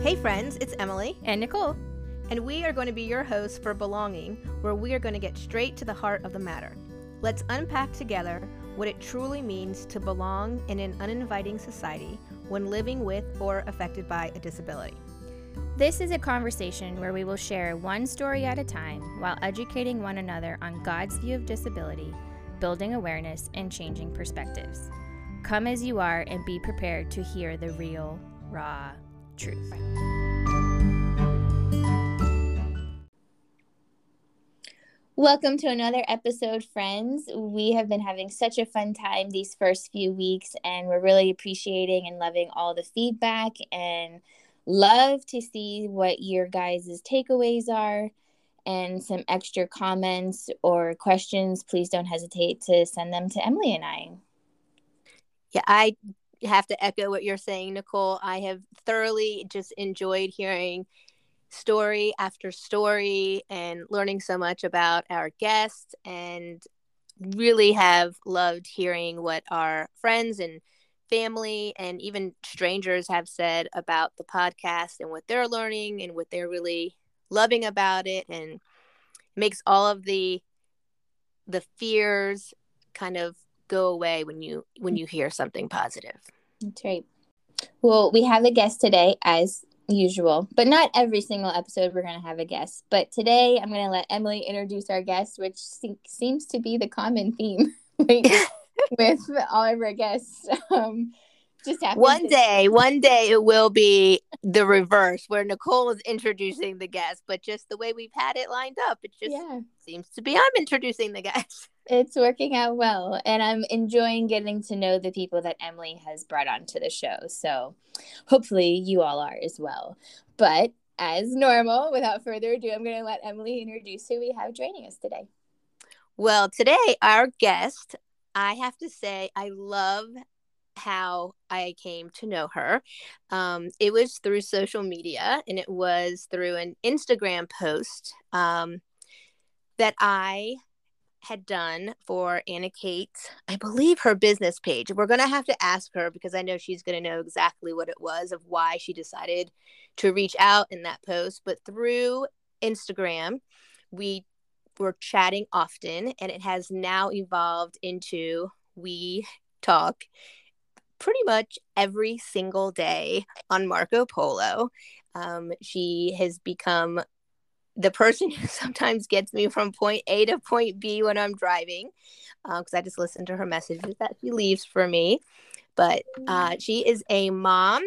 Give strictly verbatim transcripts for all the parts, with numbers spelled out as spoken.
Hey friends, it's Emily and Nicole, and we are going to be your hosts for Belonging, where we are going to get straight to the heart of the matter. Let's unpack together what it truly means to belong in an uninviting society when living with or affected by a disability. This is a conversation where we will share one story at a time while educating one another on God's view of disability, building awareness, and changing perspectives. Come as you are and be prepared to hear the real, raw truth. Welcome to another episode, friends. We have been having such a fun time these first few weeks, and we're really appreciating and loving all the feedback and love to see what your guys' takeaways are and some extra comments or questions. Please don't hesitate to send them to Emily and I. Yeah, I have to echo what you're saying, Nicole. I have thoroughly just enjoyed hearing story after story and learning so much about our guests, and really have loved hearing what our friends and family and even strangers have said about the podcast and what they're learning and what they're really loving about it, and makes all of the the fears kind of go away when you when you hear something positive. That's right. Well, we have a guest today, as usual, but not every single episode we're going to have a guest. But today I'm going to let Emily introduce our guest, which se- seems to be the common theme with all of our guests. Um, just one to- day, one day it will be the reverse, where Nicole is introducing the guest, but just the way we've had it lined up, it just yeah. seems to be I'm introducing the guest. It's working out well, and I'm enjoying getting to know the people that Emily has brought onto the show. So hopefully you all are as well. But as normal, without further ado, I'm going to let Emily introduce who we have joining us today. Well, today our guest, I have to say, I love how I came to know her. Um, it was through social media, and it was through an Instagram post um, that I had done for Anna Kate, I believe, her business page. We're going to have to ask her, because I know she's going to know exactly what it was of why she decided to reach out in that post. But through Instagram, we were chatting often, and it has now evolved into we talk pretty much every single day on Marco Polo. Um, she has become the person who sometimes gets me from point A to point B when I'm driving, because uh, I just listen to her messages that she leaves for me. But uh, she is a mom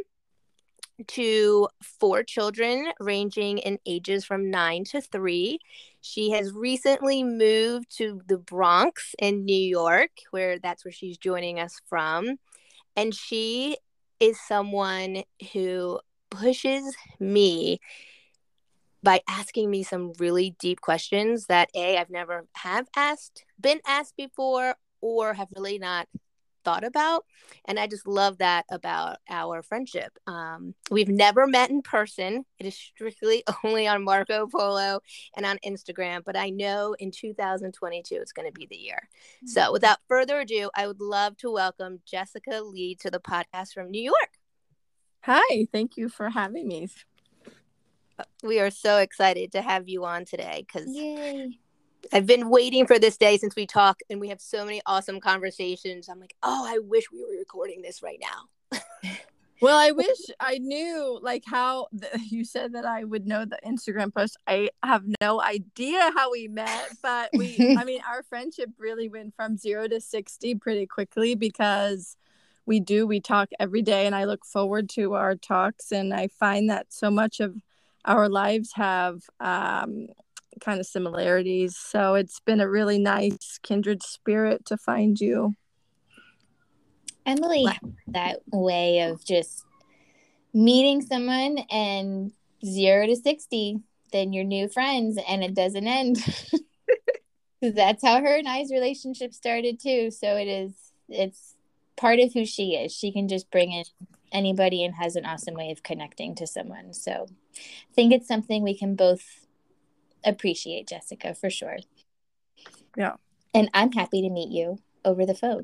to four children ranging in ages from nine to three. She has recently moved to the Bronx in New York, where that's where she's joining us from. And she is someone who pushes me by asking me some really deep questions that A, I've never have asked, been asked before, or have really not thought about. And I just love that about our friendship. Um, we've never met in person. It is strictly only on Marco Polo and on Instagram. But I know in two thousand twenty-two, it's going to be the year. Mm-hmm. So without further ado, I would love to welcome Jessica Lee to the podcast from New York. Hi, thank you for having me. We are so excited to have you on today, because I've been waiting for this day since we talk, and we have so many awesome conversations. I'm like, oh, I wish we were recording this right now. Well, I wish I knew like how the, you said that I would know the Instagram post. I have no idea how we met, but we, I mean, our friendship really went from zero to sixty pretty quickly, because we do, we talk every day, and I look forward to our talks. And I find that so much of our lives have um, kind of similarities. So it's been a really nice kindred spirit to find you. Emily, that way of just meeting someone and zero to sixty, then you're new friends, and it doesn't end. That's how her and I's relationship started too. So it is, it's part of who she is. She can just bring in anybody and has an awesome way of connecting to someone. So I think it's something we can both appreciate, Jessica, for sure. Yeah. And I'm happy to meet you over the phone.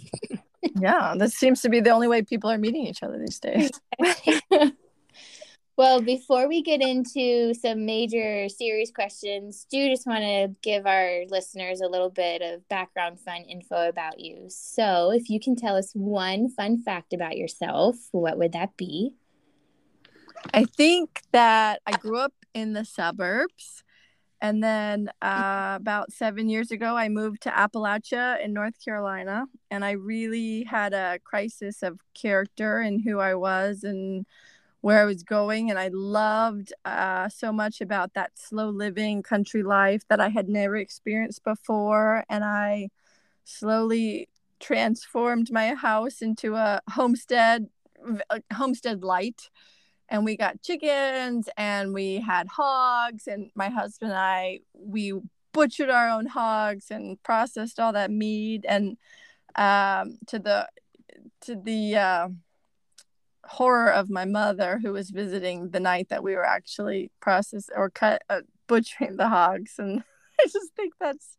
Yeah, this seems to be the only way people are meeting each other these days. Well, before we get into some major serious questions, do just want to give our listeners a little bit of background fun info about you. So, if you can tell us one fun fact about yourself, what would that be? I think that I grew up in the suburbs. And then uh, about seven years ago, I moved to Appalachia in North Carolina. And I really had a crisis of character and who I was and where I was going. And I loved uh, so much about that slow living country life that I had never experienced before. And I slowly transformed my house into a homestead, a homestead light. And we got chickens and we had hogs, and my husband and I, we butchered our own hogs and processed all that meat, and um, to the to the uh, horror of my mother, who was visiting the night that we were actually processed or cut uh, butchering the hogs. And I just think that's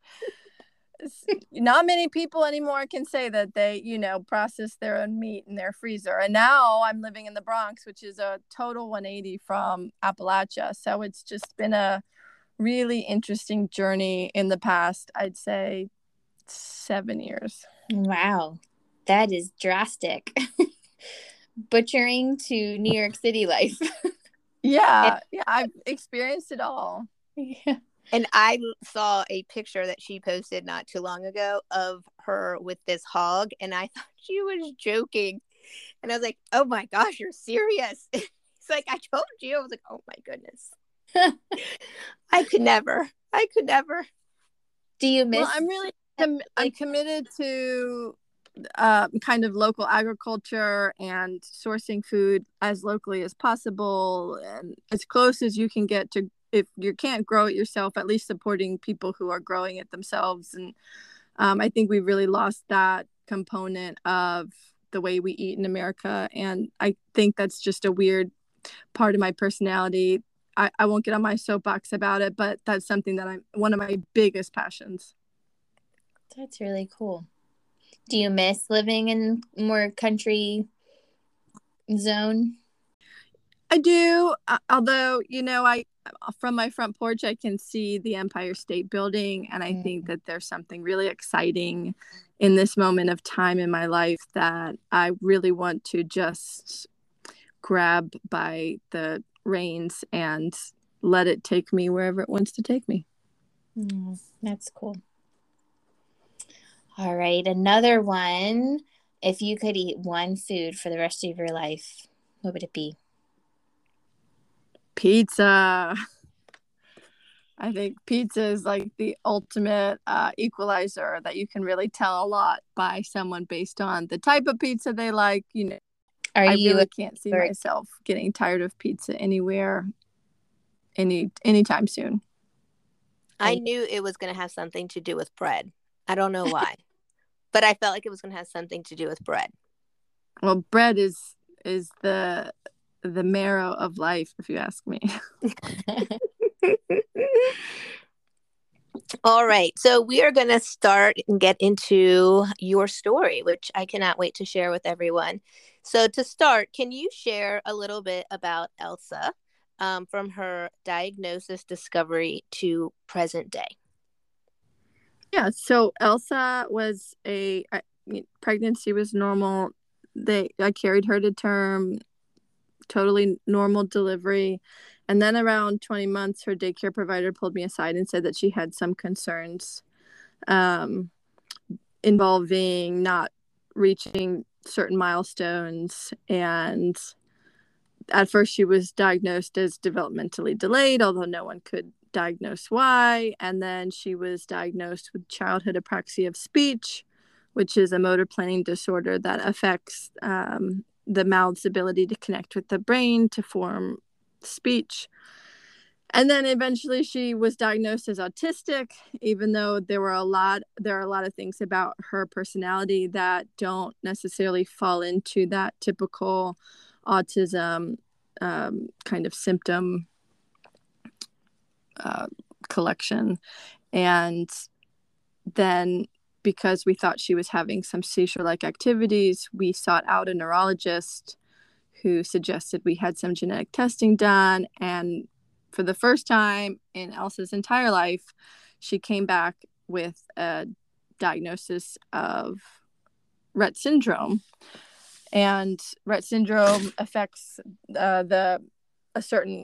not many people anymore can say that they, you know, process their own meat in their freezer. And now I'm living in the Bronx, which is a total one eighty from Appalachia. So it's just been a really interesting journey in the past, I'd say, seven years. Wow, that is drastic. Butchering to New York City life. Yeah, yeah, I've experienced it all. Yeah. And I saw a picture that she posted not too long ago of her with this hog, and I thought she was joking. And I was like, oh my gosh, you're serious. It's like, I told you. I was like, oh my goodness. I could never. I could never. Do you miss? Well, I'm really, com- I'm committed to uh, kind of local agriculture and sourcing food as locally as possible and as close as you can get to. If you can't grow it yourself, at least supporting people who are growing it themselves. And um, I think we really lost that component of the way we eat in America. And I think that's just a weird part of my personality. I, I won't get on my soapbox about it, but that's something that I'm one of my biggest passions. That's really cool. Do you miss living in more country zone? I do. Uh, although, you know, I, from my front porch, I can see the Empire State Building. And I mm. think that there's something really exciting in this moment of time in my life that I really want to just grab by the reins and let it take me wherever it wants to take me. Mm, that's cool. All right. Another one. If you could eat one food for the rest of your life, what would it be? Pizza. I think pizza is like the ultimate uh, equalizer that you can really tell a lot by someone based on the type of pizza they like. You know, Are I you really can't see very- myself getting tired of pizza anywhere, any anytime soon. I knew it was going to have something to do with bread. I don't know why, but I felt like it was going to have something to do with bread. Well, bread is is the the marrow of life, if you ask me. All right. So we are going to start and get into your story, which I cannot wait to share with everyone. So to start, can you share a little bit about Elsa um, from her diagnosis, discovery to present day? Yeah. So Elsa was a I, pregnancy was normal. They I carried her to term. Totally normal delivery. And then around twenty months, her daycare provider pulled me aside and said that she had some concerns um, involving not reaching certain milestones. And at first she was diagnosed as developmentally delayed, although no one could diagnose why. And then she was diagnosed with childhood apraxia of speech, which is a motor planning disorder that affects um, the mouth's ability to connect with the brain to form speech. And then eventually she was diagnosed as autistic, even though there were a lot, there are a lot of things about her personality that don't necessarily fall into that typical autism um, kind of symptom uh, collection. And then because we thought she was having some seizure-like activities, we sought out a neurologist who suggested we had some genetic testing done. And for the first time in Elsa's entire life, she came back with a diagnosis of Rett syndrome. And Rett syndrome affects uh, the a certain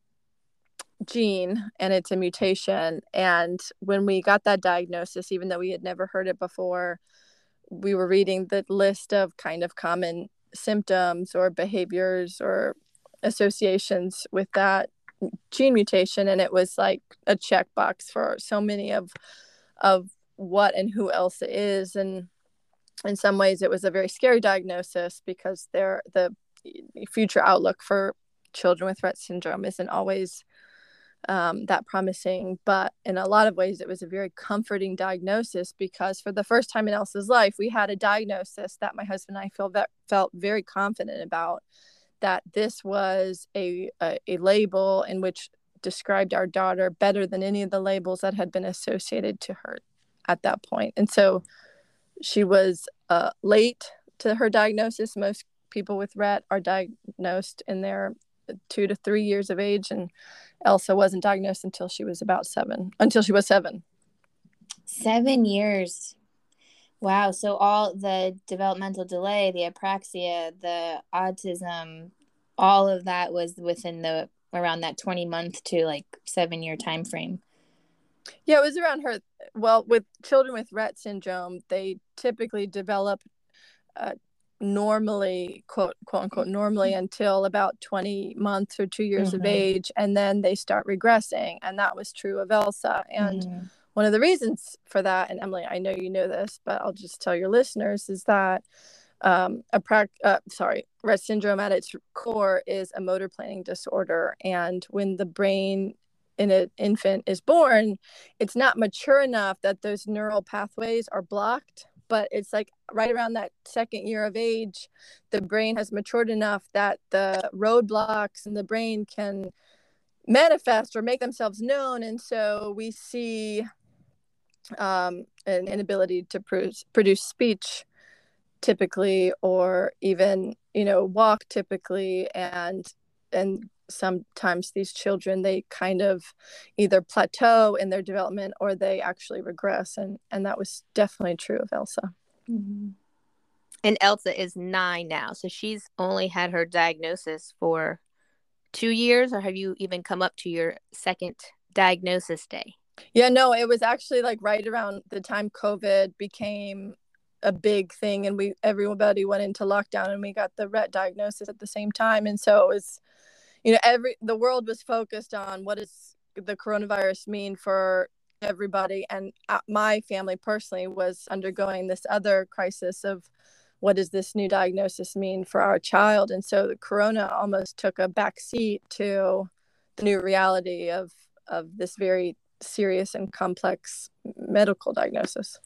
gene, and it's a mutation. And when we got that diagnosis, even though we had never heard it before, we were reading the list of kind of common symptoms or behaviors or associations with that gene mutation, and it was like a checkbox for so many of of what and who Elsa is. And in some ways it was a very scary diagnosis, because there the future outlook for children with Rett syndrome isn't always um, that promising. But in a lot of ways it was a very comforting diagnosis, because for the first time in Elsa's life we had a diagnosis that my husband and I feel ve- felt very confident about, that this was a, a a label in which described our daughter better than any of the labels that had been associated to her at that point. And so she was uh, late to her diagnosis. Most people with Rett are diagnosed in their two to three years of age, and Elsa wasn't diagnosed until she was about seven, until she was seven. Seven years. Wow. So all the developmental delay, the apraxia, the autism, all of that was within the around that twenty month to like seven year time frame. Yeah, it was around her. Well, with children with Rett syndrome, they typically develop uh, normally, quote, quote unquote, normally until about twenty months or two years mm-hmm. of age. And then they start regressing. And that was true of Elsa. And mm-hmm. one of the reasons for that, and Emily, I know you know this, but I'll just tell your listeners, is that um, a pra- uh, sorry, Rett syndrome at its core is a motor planning disorder. And when the brain in an infant is born, it's not mature enough that those neural pathways are blocked. But it's like right around that second year of age, the brain has matured enough that the roadblocks in the brain can manifest or make themselves known. And so we see um, an inability to produce, produce speech typically, or even, you know, walk typically. And and sometimes these children, they kind of either plateau in their development or they actually regress. And, and that was definitely true of Elsa. Mm-hmm. And Elsa is nine now. So she's only had her diagnosis for two years, or have you even come up to your second diagnosis day? Yeah, no, it was actually like right around the time COVID became a big thing, and we everybody went into lockdown, and we got the Rett diagnosis at the same time. And so it was, you know, every the world was focused on what does the coronavirus mean for everybody. And my family personally was undergoing this other crisis of what does this new diagnosis mean for our child. And so the corona almost took a back seat to the new reality of of this very serious and complex medical diagnosis.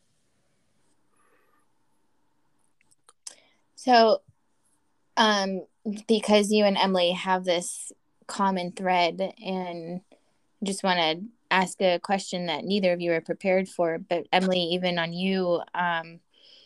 So um because you and Emily have this common thread, and just want to ask a question that neither of you are prepared for, but Emily, even on you, um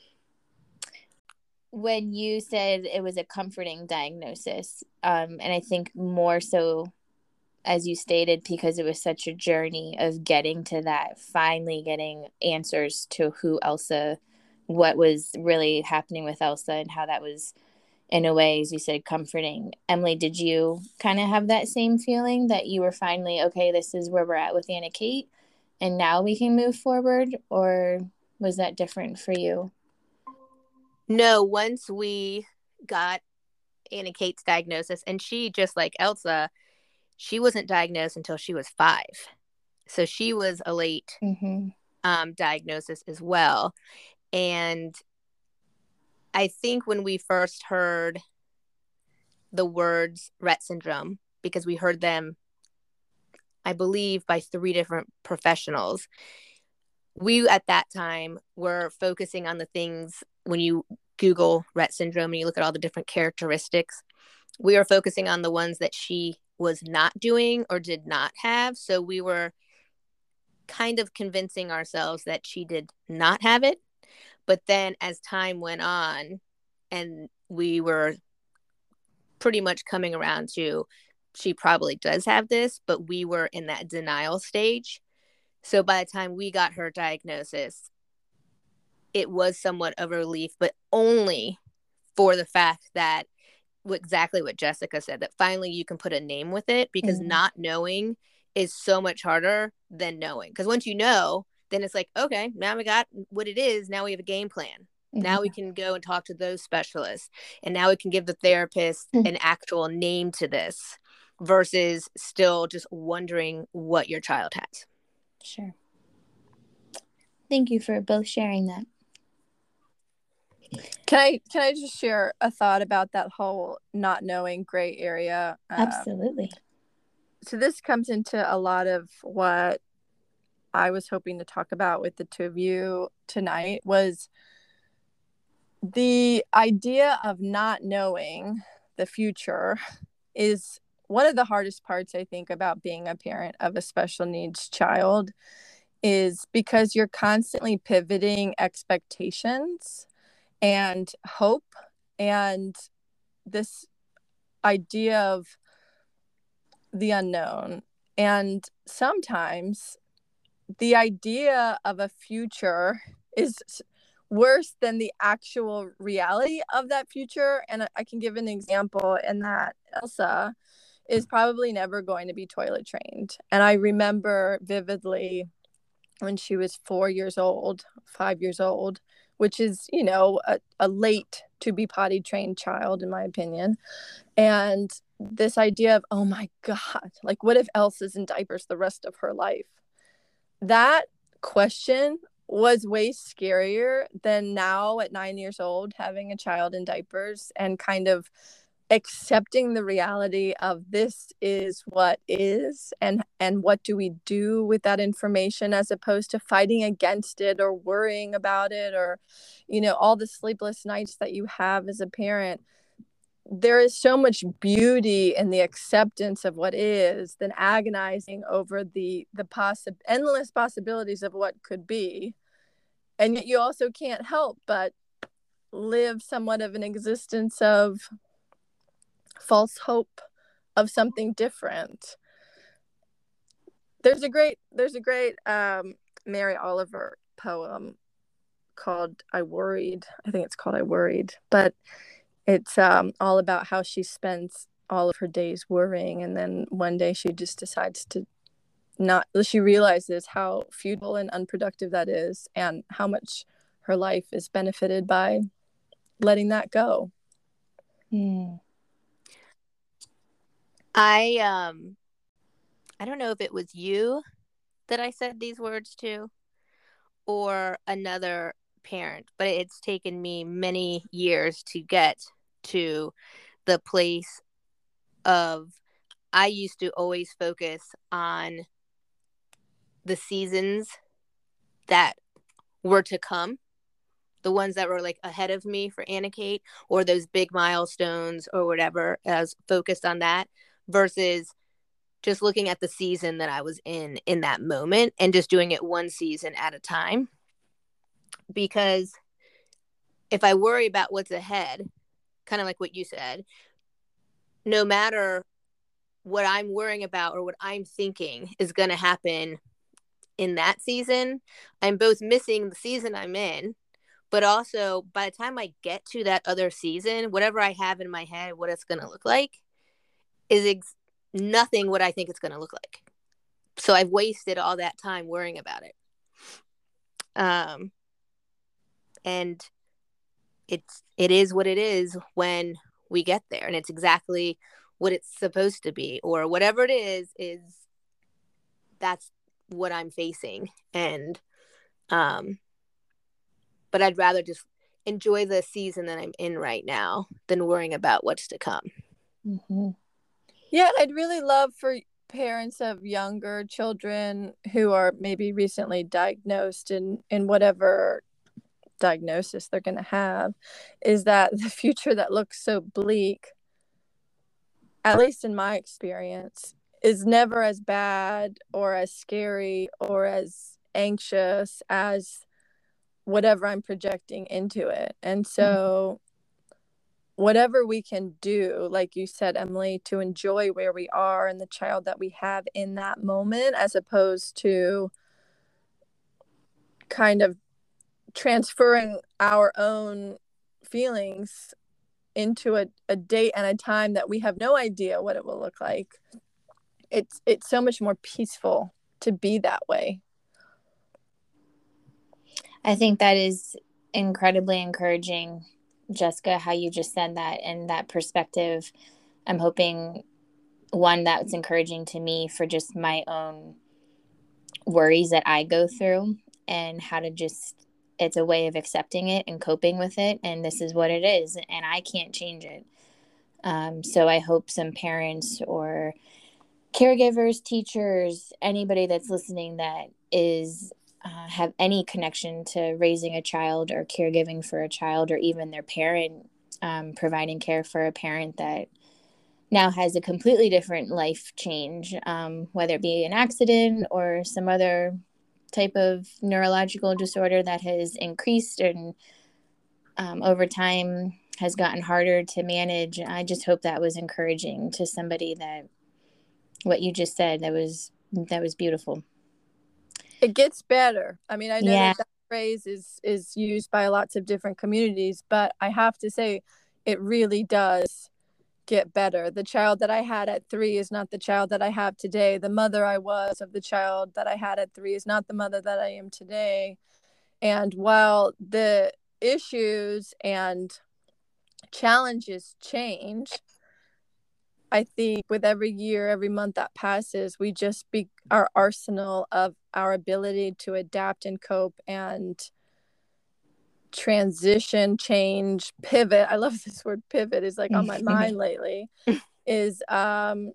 when you said it was a comforting diagnosis, um and I think more so, as you stated, because it was such a journey of getting to that, finally getting answers to who Elsa, what was really happening with Elsa, and how that was, in a way, as you said, comforting. Emily, did you kind of have that same feeling that you were finally, okay, this is where we're at with Anna Kate, and now we can move forward? Or was that different for you? No, once we got Anna Kate's diagnosis, and she, just like Elsa, she wasn't diagnosed until she was five. So she was a late mm-hmm. um, diagnosis as well. And I think when we first heard the words Rett syndrome, because we heard them, I believe, by three different professionals, we at that time were focusing on the things, when you Google Rett syndrome and you look at all the different characteristics, we were focusing on the ones that she was not doing or did not have. So we were kind of convincing ourselves that she did not have it. But then as time went on and we were pretty much coming around to she probably does have this, but we were in that denial stage. So by the time we got her diagnosis, it was somewhat of a relief, but only for the fact that exactly what Jessica said, that finally you can put a name with it, because mm-hmm. not knowing is so much harder than knowing. Because once you know, then it's like, okay, now we got what it is. Now we have a game plan. Mm-hmm. Now we can go and talk to those specialists. And now we can give the therapist mm-hmm. an actual name to this versus still just wondering what your child has. Sure. Thank you for both sharing that. Can I can I just share a thought about that whole not knowing gray area? Absolutely. Um, so this comes into a lot of what I was hoping to talk about with the two of you tonight, was the idea of not knowing the future is one of the hardest parts, I think, about being a parent of a special needs child, is because you're constantly pivoting expectations and hope and this idea of the unknown. And sometimes the idea of a future is worse than the actual reality of that future. And I can give an example in that Elsa is probably never going to be toilet trained. And I remember vividly when she was four years old, five years old, which is, you know, a, a late to be potty trained child, in my opinion. And this idea of, oh my God, like, what if Elsa's in diapers the rest of her life? That question was way scarier than now at nine years old, having a child in diapers and kind of accepting the reality of this is what is, and and what do we do with that information, as opposed to fighting against it or worrying about it, or, you know, all the sleepless nights that you have as a parent. There is so much beauty in the acceptance of what is than agonizing over the the possi- endless possibilities of what could be. And yet you also can't help but live somewhat of an existence of false hope of something different. There's a great there's a great um, Mary Oliver poem called I Worried. I think it's called I Worried. But it's um, all about how she spends all of her days worrying, and then one day she just decides to not, she realizes how futile and unproductive that is, and how much her life is benefited by letting that go. Hmm. I um I don't know if it was you that I said these words to or another parent, but it's taken me many years to get to the place of, I used to always focus on the seasons that were to come, the ones that were like ahead of me for Anna Kate, or those big milestones or whatever, as focused on that, versus just looking at the season that I was in in that moment and just doing it one season at a time. Because if I worry about what's ahead, kind of like what you said, no matter what I'm worrying about or what I'm thinking is going to happen in that season, I'm both missing the season I'm in, but also by the time I get to that other season, whatever I have in my head, what it's going to look like is ex- nothing what I think it's going to look like. So I've wasted all that time worrying about it. Um, and it's, it is what it is when we get there, and it's exactly what it's supposed to be, or whatever it is, is that's what I'm facing. And, um, but I'd rather just enjoy the season that I'm in right now than worrying about what's to come. Mm-hmm. Yeah, I'd really love for parents of younger children who are maybe recently diagnosed in, in whatever diagnosis they're going to have, is that the future that looks so bleak, at least in my experience, is never as bad or as scary or as anxious as whatever I'm projecting into it. And so whatever we can do, like you said, Emily, to enjoy where we are and the child that we have in that moment, as opposed to kind of transferring our own feelings into a, a date and a time that we have no idea what it will look like. It's it's so much more peaceful to be that way. I think that is incredibly encouraging, Jessica, how you just said that, and that perspective. I'm hoping, one, that's encouraging to me for just my own worries that I go through, and how to just, it's a way of accepting it and coping with it. And this is what it is, and I can't change it. Um, so I hope some parents or caregivers, teachers, anybody that's listening that is uh, have any connection to raising a child or caregiving for a child, or even their parent, um, providing care for a parent that now has a completely different life change, um, whether it be an accident or some other type of neurological disorder that has increased and um, over time has gotten harder to manage. I just hope that was encouraging to somebody, that what you just said, that was that was beautiful. It gets better. I mean, I know Yeah. that, that phrase is is used by lots of different communities, but I have to say it really does get better. The child that I had at three is not the child that I have today. The mother I was of the child that I had at three is not the mother that I am today. And while the issues and challenges change, I think with every year, every month that passes, we just be our arsenal of our ability to adapt and cope and transition, change, pivot. I love this word pivot, is like on my mind lately. Is um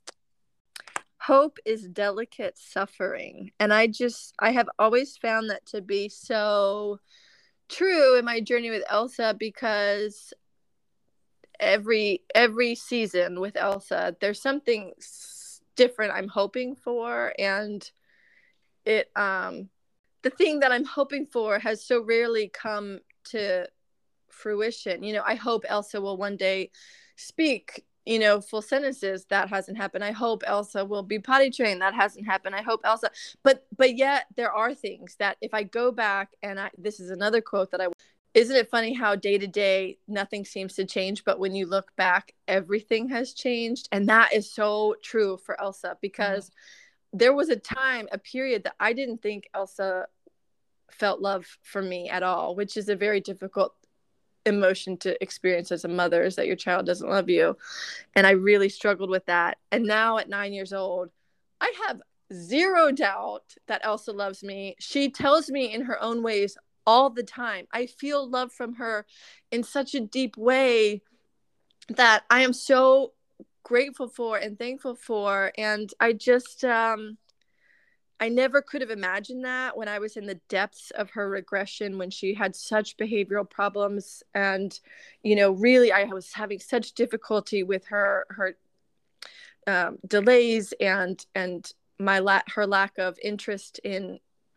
hope is delicate suffering. And I just I have always found that to be so true in my journey with Elsa, because every every season with Elsa, there's something different I'm hoping for, and it um the thing that I'm hoping for has so rarely come to fruition. You know, I hope Elsa will one day speak, you know, full sentences. That hasn't happened. I hope Elsa will be potty trained. That hasn't happened. I hope Elsa, but but yet there are things that if I go back and I, this is another quote that I, isn't it funny how day to day nothing seems to change, but when you look back, everything has changed. And that is so true for Elsa, because mm-hmm. there was a time, a period that I didn't think Elsa felt love for me at all, which is a very difficult emotion to experience as a mother, is that your child doesn't love you. And I really struggled with that. And now at nine years old, I have zero doubt that Elsa loves me. She tells me in her own ways all the time. I feel love from her in such a deep way that I am so grateful for and thankful for. And I just um I never could have imagined that when I was in the depths of her regression, when she had such behavioral problems. And, you know, really, I was having such difficulty with her, her um, delays and, and my la- her lack of interest in,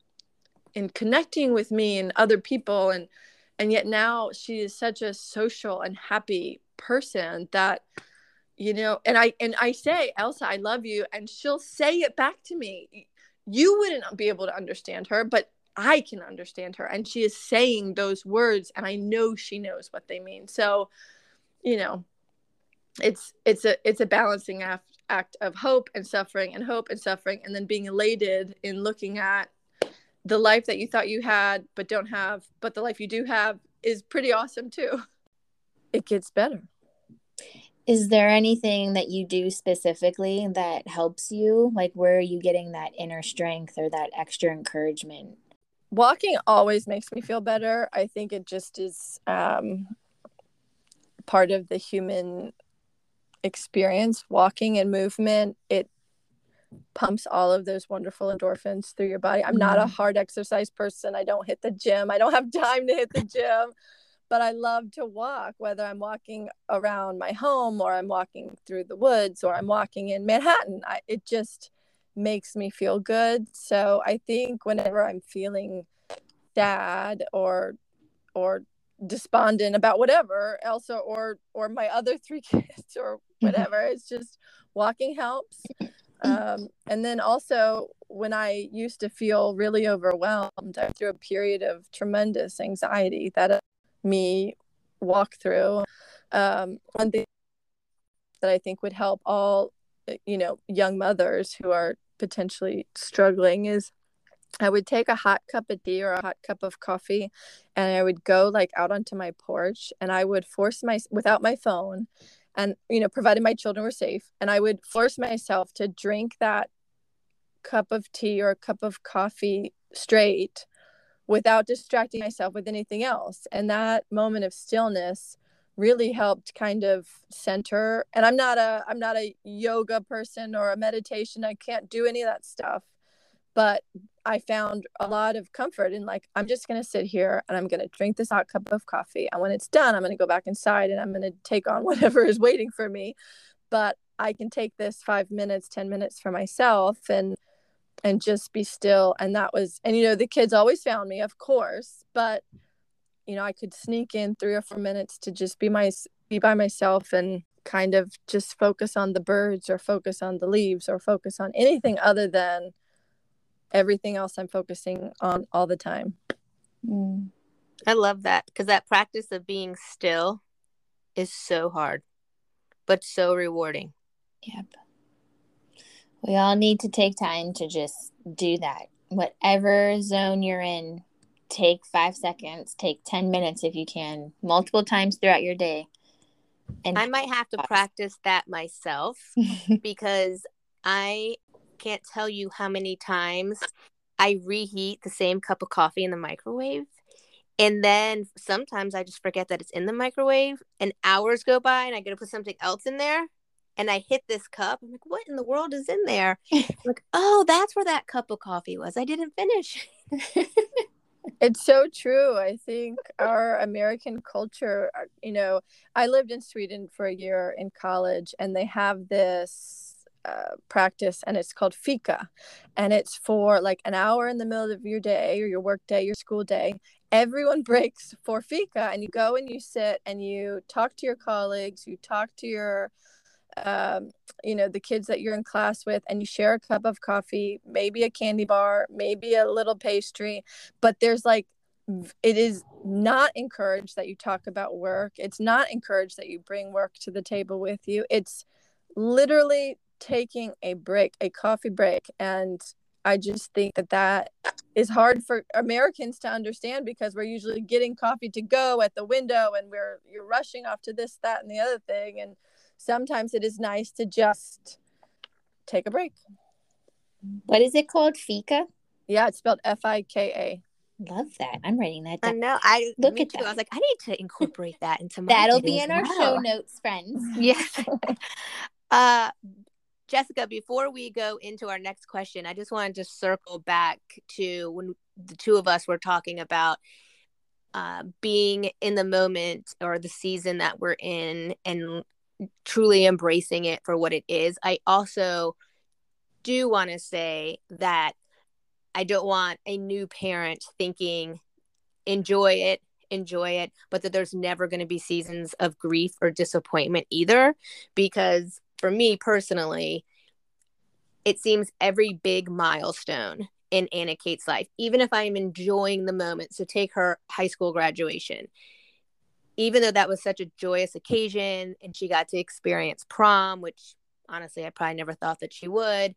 in connecting with me and other people. And, and yet now she is such a social and happy person that, you know, and I, and I say, Elsa, I love you. And she'll say it back to me. You wouldn't be able to understand her, but I can understand her. And she is saying those words, and I know she knows what they mean. So, you know, it's it's a it's a balancing act, act of hope and suffering, and hope and suffering, and then being elated in looking at the life that you thought you had but don't have, but the life you do have is pretty awesome too. It gets better. Is there anything that you do specifically that helps you? Like, where are you getting that inner strength or that extra encouragement? Walking always makes me feel better. I think it just is um, part of the human experience. Walking and movement, it pumps all of those wonderful endorphins through your body. I'm not a hard exercise person. I don't hit the gym. I don't have time to hit the gym. But I love to walk, whether I'm walking around my home or I'm walking through the woods or I'm walking in Manhattan. I, it just makes me feel good. So I think whenever I'm feeling sad or or despondent about whatever, Elsa or or my other three kids or whatever. It's just walking helps. Um, and then also when I used to feel really overwhelmed, I went through a period of tremendous anxiety that me walk through. Um, one thing that I think would help all, you know, young mothers who are potentially struggling is I would take a hot cup of tea or a hot cup of coffee, and I would go like out onto my porch, and I would force my, without my phone, and, you know, provided my children were safe, and I would force myself to drink that cup of tea or a cup of coffee straight without distracting myself with anything else. And that moment of stillness really helped kind of center. And I'm not a I'm not a yoga person or a meditation. I can't do any of that stuff. But I found a lot of comfort in like, I'm just going to sit here and I'm going to drink this hot cup of coffee. And when it's done, I'm going to go back inside and I'm going to take on whatever is waiting for me. But I can take this five minutes, ten minutes for myself and and just be still. And that was, and, you know, the kids always found me, of course, but, you know, I could sneak in three or four minutes to just be my, be by myself and kind of just focus on the birds or focus on the leaves or focus on anything other than everything else I'm focusing on all the time. Mm. I love that, because that practice of being still is so hard, but so rewarding. Yep. We all need to take time to just do that. Whatever zone you're in, take five seconds, take ten minutes if you can, multiple times throughout your day. And I might have to practice that myself because I can't tell you how many times I reheat the same cup of coffee in the microwave. And then sometimes I just forget that it's in the microwave and hours go by and I got to put something else in there. And I hit this cup. I'm like, what in the world is in there? I'm like, oh, that's where that cup of coffee was. I didn't finish. It's so true. I think our American culture, you know, I lived in Sweden for a year in college, and they have this uh, practice, and it's called fika. And it's for like an hour in the middle of your day or your work day, your school day. Everyone breaks for fika, and you go and you sit and you talk to your colleagues, you talk to your um you know the kids that you're in class with, and you share a cup of coffee, maybe a candy bar, maybe a little pastry, but there's like, it is not encouraged that you talk about work. It's not encouraged that you bring work to the table with you. It's literally taking a break, a coffee break. And I just think that that is hard for Americans to understand, because we're usually getting coffee to go at the window and we're you're rushing off to this, that, and the other thing. And sometimes it is nice to just take a break. What is it called? Fika? Yeah, it's spelled F I K A. Love that. I'm writing that down. I know. I Look me at too. that. I was like, I need to incorporate that into my That'll day be as in our well. show notes, friends. Yes. uh, Jessica, before we go into our next question, I just wanted to circle back to when the two of us were talking about uh, being in the moment or the season that we're in and truly embracing it for what it is. I also do want to say that I don't want a new parent thinking, enjoy it, enjoy it, but that there's never going to be seasons of grief or disappointment either. Because for me personally, it seems every big milestone in Anna Kate's life, even if I'm enjoying the moment, so take her high school graduation, even though that was such a joyous occasion and she got to experience prom, which honestly, I probably never thought that she would,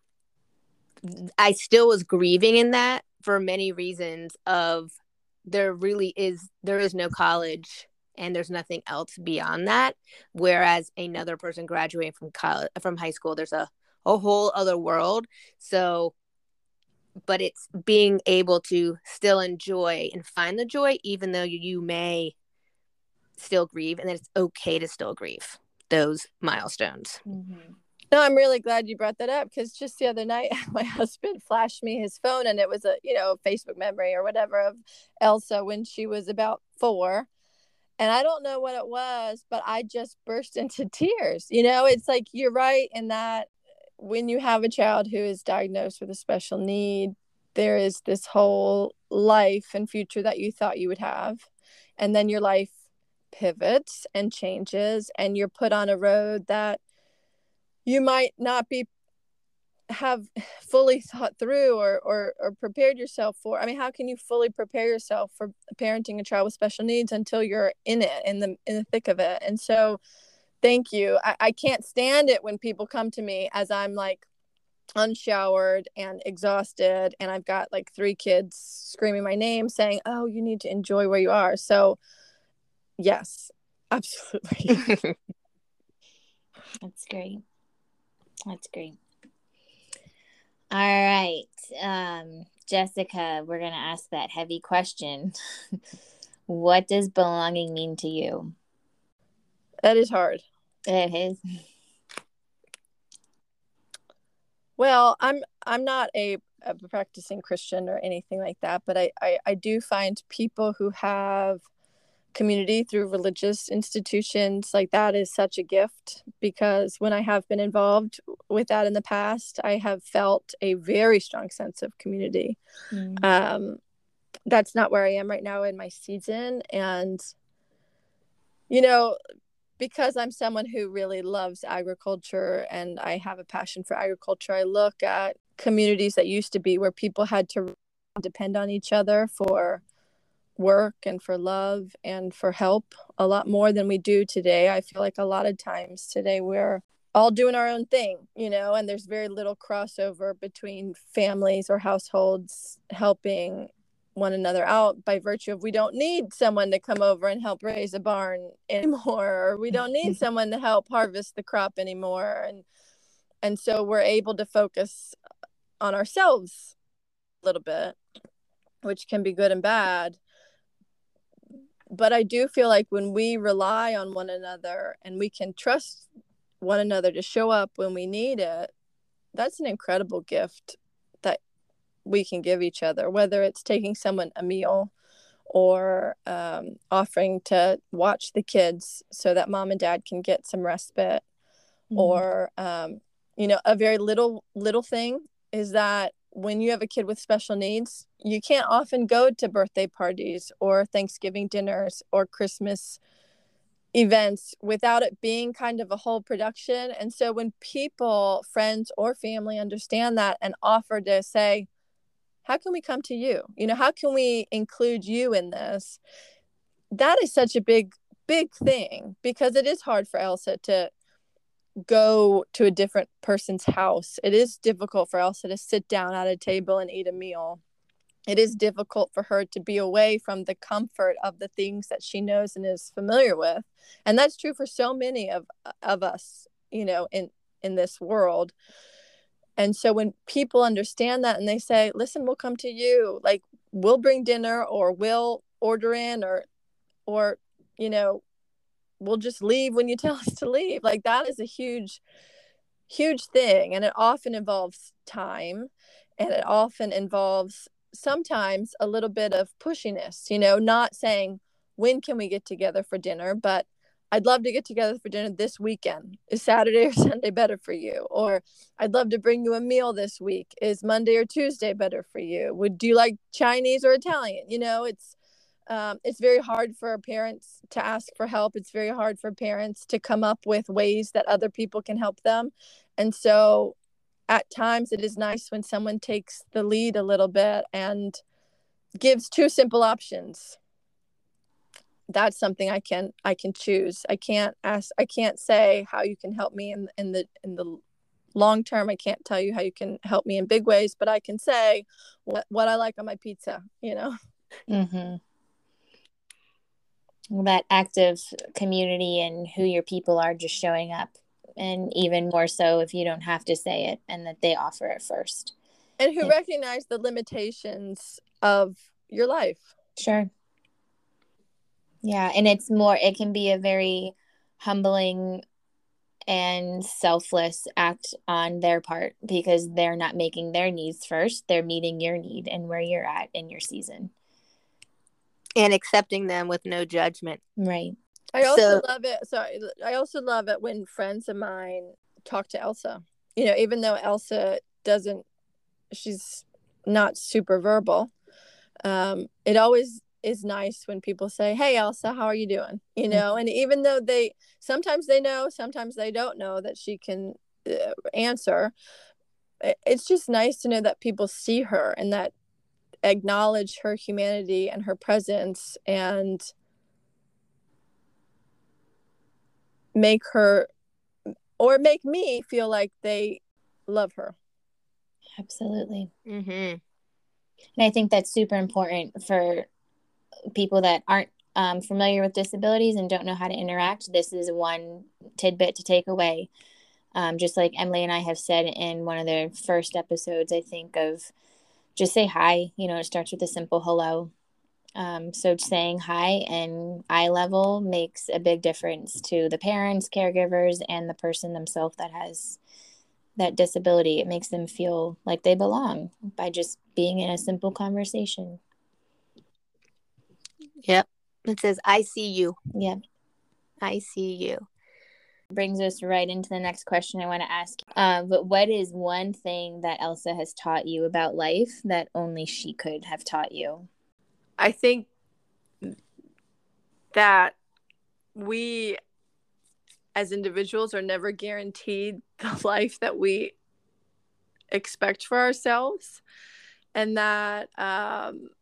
I still was grieving in that for many reasons of there really is, there is no college and there's nothing else beyond that. Whereas another person graduating from college, from high school, there's a, a whole other world. So, but it's being able to still enjoy and find the joy, even though you, you may still grieve, and that it's okay to still grieve those milestones. Mm-hmm. No, I'm really glad you brought that up, because just the other night my husband flashed me his phone, and it was a, you know, Facebook memory or whatever of Elsa when she was about four. And I don't know what it was, but I just burst into tears. You know, it's like, you're right in that when you have a child who is diagnosed with a special need, there is this whole life and future that you thought you would have. and then your life pivots and changes, and you're put on a road that you might not be have fully thought through or, or or prepared yourself for. I mean, how can you fully prepare yourself for parenting a child with special needs until you're in it, in the in the thick of it? And so thank you. I, I can't stand it when people come to me as I'm like unshowered and exhausted, and I've got like three kids screaming my name saying, oh, you need to enjoy where you are. So yes, absolutely. That's great. That's great. All right. Um, Jessica, we're going to ask that heavy question. What does belonging mean to you? That is hard. It is. Well, I'm I'm not a, a practicing Christian or anything like that, but I, I, I do find people who have community through religious institutions, like that is such a gift, because when I have been involved with that in the past, I have felt a very strong sense of community. Mm. Um, that's not where I am right now in my season. And, you know, because I'm someone who really loves agriculture and I have a passion for agriculture, I look at communities that used to be where people had to depend on each other for work and for love and for help a lot more than we do today. I feel like a lot of times today we're all doing our own thing, you know, and there's very little crossover between families or households helping one another out by virtue of we don't need someone to come over and help raise a barn anymore, or we don't need someone to help harvest the crop anymore. And and so we're able to focus on ourselves a little bit, which can be good and bad. But I do feel like when we rely on one another and we can trust one another to show up when we need it, that's an incredible gift that we can give each other, whether it's taking someone a meal or um, offering to watch the kids so that mom and dad can get some respite. Mm-hmm. Or, um, you know, a very little, little thing is that when you have a kid with special needs, you can't often go to birthday parties or Thanksgiving dinners or Christmas events without it being kind of a whole production. And so when people, friends or family understand that and offer to say, how can we come to you? You know, how can we include you in this? That is such a big, big thing, because it is hard for Elsa to go to a different person's house. It is difficult for Elsa to sit down at a table and eat a meal. It is difficult for her to be away from the comfort of the things that she knows and is familiar with. And that's true for so many of of us, you know, in in this world. And so when people understand that and they say, listen, we'll come to you, like we'll bring dinner, or we'll order in, or or you know, we'll just leave when you tell us to leave. Like that is a huge, huge thing. And it often involves time, and it often involves sometimes a little bit of pushiness, you know, not saying, when can we get together for dinner? But I'd love to get together for dinner this weekend. Is Saturday or Sunday better for you? Or I'd love to bring you a meal this week. Is Monday or Tuesday better for you? Would do you like Chinese or Italian? You know, it's Um, it's very hard for parents to ask for help. It's very hard for parents to come up with ways that other people can help them. And so at times it is nice when someone takes the lead a little bit and gives two simple options. That's something I can I can choose. I can't ask I can't say how you can help me in in the in the long term. I can't tell you how you can help me in big ways, but I can say what what I like on my pizza, you know. Mm-hmm. That active community and who your people are just showing up, and even more so if you don't have to say it, and that they offer it first, and who yeah. recognize the limitations of your life. Sure. Yeah, and it's more, it can be a very humbling and selfless act on their part, because they're not making their needs first, they're meeting your need and where you're at in your season. And accepting them with no judgment. Right. I also so, love it. Sorry. I also love it when friends of mine talk to Elsa. You know, even though Elsa doesn't, she's not super verbal. Um, it always is nice when people say, "Hey, Elsa, how are you doing?" You know, and even though they sometimes they know, sometimes they don't know that she can uh, answer, it's just nice to know that people see her and that acknowledge her humanity and her presence and make her or make me feel like they love her. Absolutely. Mm-hmm. And I think that's super important for people that aren't um, familiar with disabilities and don't know how to interact. This is one tidbit to take away. Um, just like Emily and I have said in one of their first episodes, I think, of just say hi. You know, it starts with a simple hello. Um, so saying hi and eye level makes a big difference to the parents, caregivers, and the person themselves that has that disability. It makes them feel like they belong by just being in a simple conversation. Yep. It says, I see you. Yeah. I see you. Brings us right into the next question I want to ask. Um, but what is one thing that Elsa has taught you about life that only she could have taught you? I think that we as individuals are never guaranteed the life that we expect for ourselves, and that um,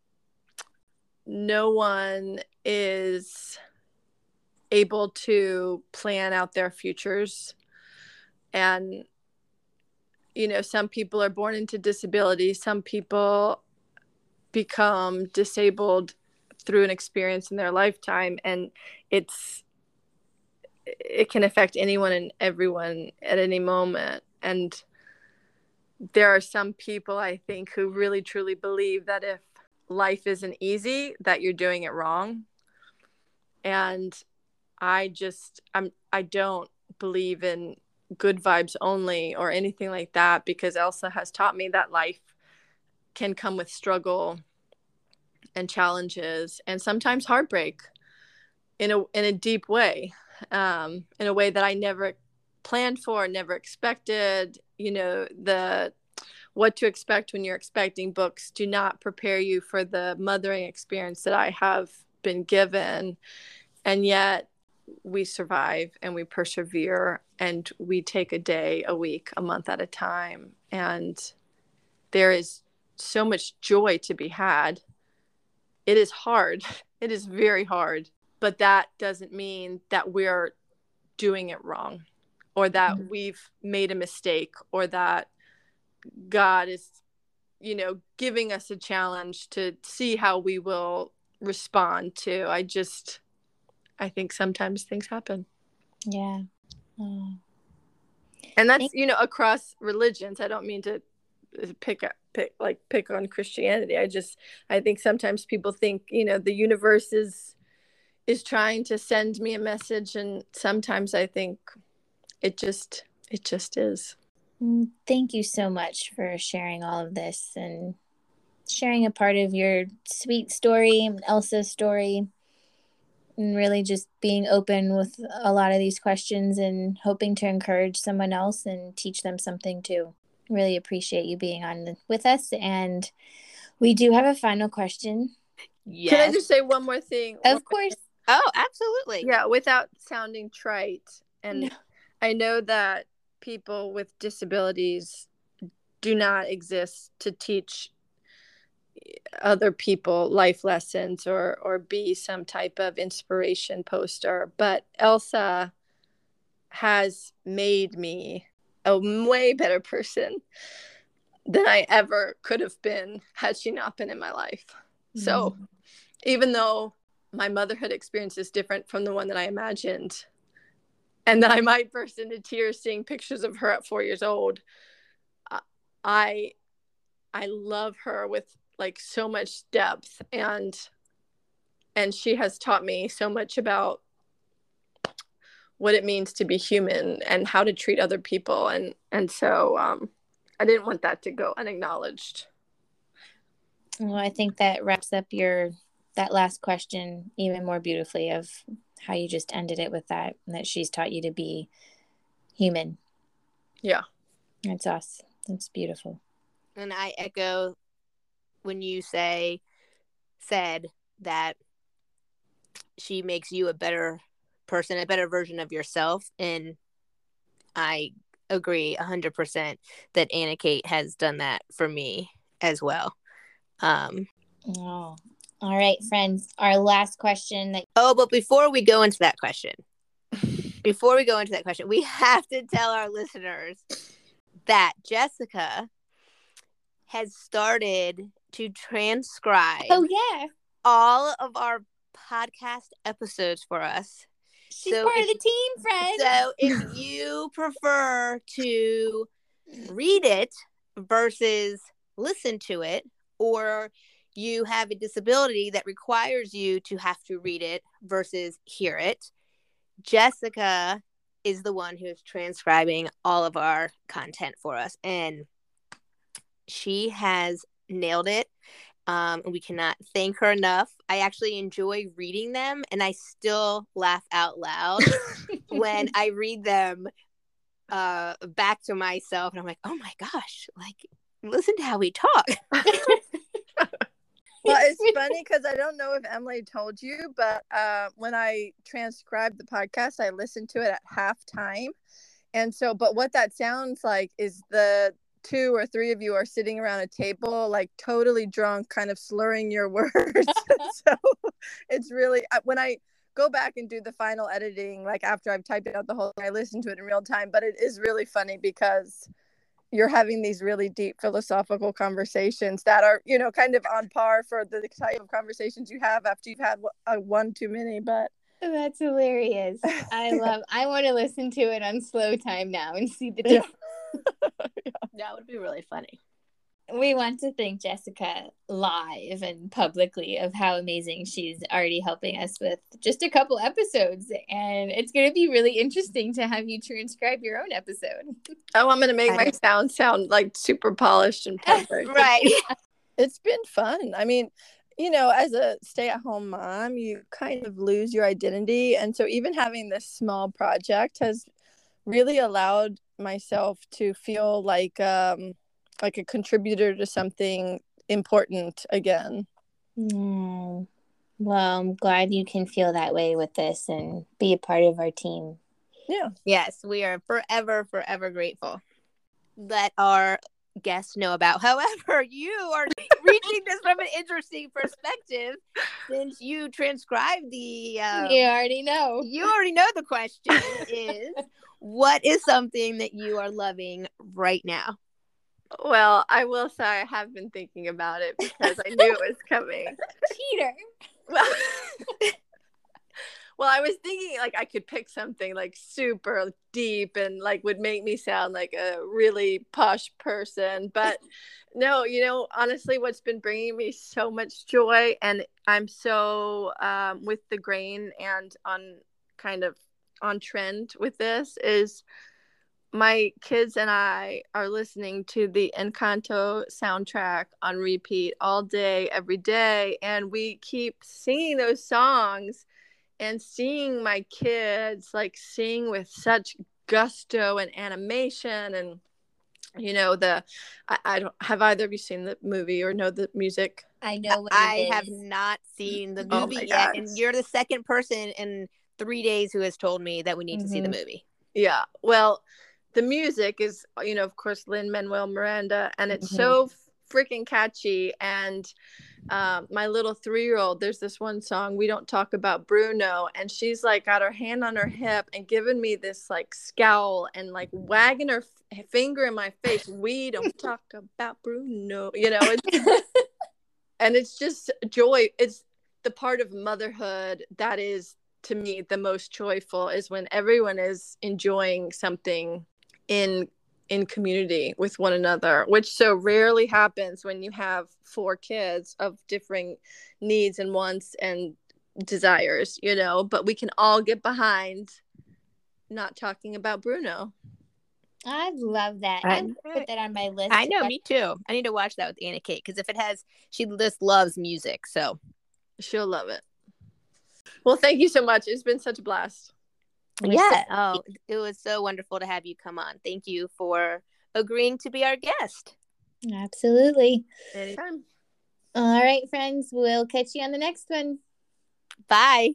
no one is able to plan out their futures. And, you know, some people are born into disability. Some people become disabled through an experience in their lifetime. And it's, it can affect anyone and everyone at any moment. And there are some people, I think, who really truly believe that if life isn't easy, that you're doing it wrong. And I just, I'm, I don't believe in good vibes only or anything like that, because Elsa has taught me that life can come with struggle and challenges and sometimes heartbreak in a, in a deep way, um, in a way that I never planned for, never expected. You know, the, what to expect when you're expecting books do not prepare you for the mothering experience that I have been given. And yet we survive and we persevere and we take a day, a week, a month at a time. And there is so much joy to be had. It is hard. It is very hard. But that doesn't mean that we're doing it wrong or that mm-hmm. we've made a mistake or that God is, you know, giving us a challenge to see how we will respond to. I just, I think sometimes things happen. Yeah. Oh. And that's, you know, across religions. I don't mean to pick pick like pick on Christianity. I just, I think sometimes people think, you know, the universe is is trying to send me a message, and sometimes I think it just it just is. Thank you so much for sharing all of this and sharing a part of your sweet story, Elsa's story, and really just being open with a lot of these questions and hoping to encourage someone else and teach them something too. Really appreciate you being on with us. And we do have a final question. Yes. Can I just say one more thing? Of one course. Oh, absolutely. Yeah, without sounding trite. And no. I know that people with disabilities do not exist to teach other people life lessons or or be some type of inspiration poster, but Elsa has made me a way better person than I ever could have been had she not been in my life. Mm-hmm. So even though my motherhood experience is different from the one that I imagined, and that I might burst into tears seeing pictures of her at four years old, I I love her with like so much depth, and and she has taught me so much about what it means to be human and how to treat other people, and and so um I didn't want that to go unacknowledged. Well, I think that wraps up your that last question even more beautifully, of how you just ended it with that, that she's taught you to be human. Yeah, that's us. That's beautiful. And I echo when you say said that she makes you a better person, a better version of yourself. And I agree one hundred percent that Anna Kate has done that for me as well. Um, oh. All right, friends. Our last question. That oh, but before we go into that question, before we go into that question, we have to tell our listeners that Jessica has started to transcribe oh yeah, all of our podcast episodes for us. she's So part if, of the team, friends. So if you prefer to read it versus listen to it, or you have a disability that requires you to have to read it versus hear it, Jessica is the one who is transcribing all of our content for us. And she has nailed it. Um, and we cannot thank her enough. I actually enjoy reading them, and I still laugh out loud when I read them uh, back to myself. And I'm like, oh my gosh, like, listen to how we talk. Well, it's funny because I don't know if Emily told you, but uh, when I transcribed the podcast, I listened to it at halftime. And so, but what that sounds like is the two or three of you are sitting around a table, like totally drunk, kind of slurring your words. So it's really, when I go back and do the final editing, like after I've typed out the whole thing, I listen to it in real time. But it is really funny because you're having these really deep philosophical conversations that are, you know, kind of on par for the type of conversations you have after you've had a one too many. But that's hilarious. I love, I want to listen to it on slow time now and see the yeah. difference. Yeah. That would be really funny. We want to thank Jessica live and publicly of how amazing she's already helping us with just a couple episodes. And it's going to be really interesting to have you transcribe your own episode. Oh, I'm going to make my sound sound like super polished and perfect. Right. It's been fun. I mean, you know, as a stay-at-home mom, you kind of lose your identity. And so even having this small project has really allowed myself to feel like um like a contributor to something important again. Mm. Well, I'm glad you can feel that way with this and be a part of our team. Yeah. Yes, we are forever, forever grateful. Let our guests know about. However, you are reaching this from an interesting perspective since you transcribed the um, you already know you already know the question is, what is something that you are loving right now? Well, I will say I have been thinking about it because I knew it was coming. Cheater. Well, well, I was thinking like I could pick something like super deep and like would make me sound like a really posh person. But no, you know, honestly, what's been bringing me so much joy, and I'm so um, with the grain and on kind of on trend with this, is my kids and I are listening to the Encanto soundtrack on repeat all day, every day. And we keep singing those songs and seeing my kids like sing with such gusto and animation. And, you know, the, I, I don't, have either of you seen the movie or know the music? I know what I it is. have not seen the Oh movie my yet. gosh. And you're the second person in three days who has told me that we need Mhm. to see the movie. Yeah. Well, the music is, you know, of course, Lin-Manuel Miranda, and it's Mhm. so freaking catchy. And um, my little three-year-old, there's this one song, We Don't Talk About Bruno, and she's like got her hand on her hip and giving me this like scowl and like wagging her f- finger in my face. We don't talk about Bruno, you know. It's, and it's just joy. It's the part of motherhood that is, to me, the most joyful, is when everyone is enjoying something in in community with one another, which so rarely happens when you have four kids of differing needs and wants and desires, you know. But we can all get behind not talking about Bruno. I love that. I- I'm gonna put that on my list. I know, me too. I need to watch that with Anna Kate, because if it has, she just loves music, so She'll love it. Well, thank you so much. It's been such a blast. yeah. Oh, it was so wonderful to have you come on. Thank you for agreeing to be our guest. Absolutely. Anytime. All right, friends. We'll catch you on the next one. Bye.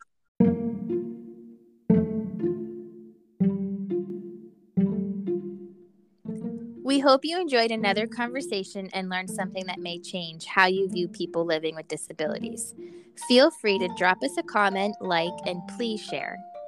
We hope you enjoyed another conversation and learned something that may change how you view people living with disabilities. Feel free to drop us a comment, like, and please share.